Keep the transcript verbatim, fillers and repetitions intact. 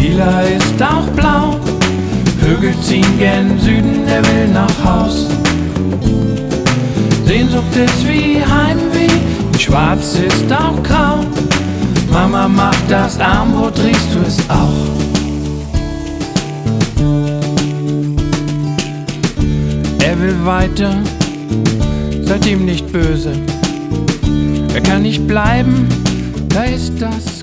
Lila ist auch blau, Vögel ziehen gen Süden, er will nach Haus. Sehnsucht ist wie Heimweh, schwarz ist auch grau. Mama macht das Armbrot, riechst du es auch? Er will weiter, seid ihm nicht böse. Er kann nicht bleiben, da ist das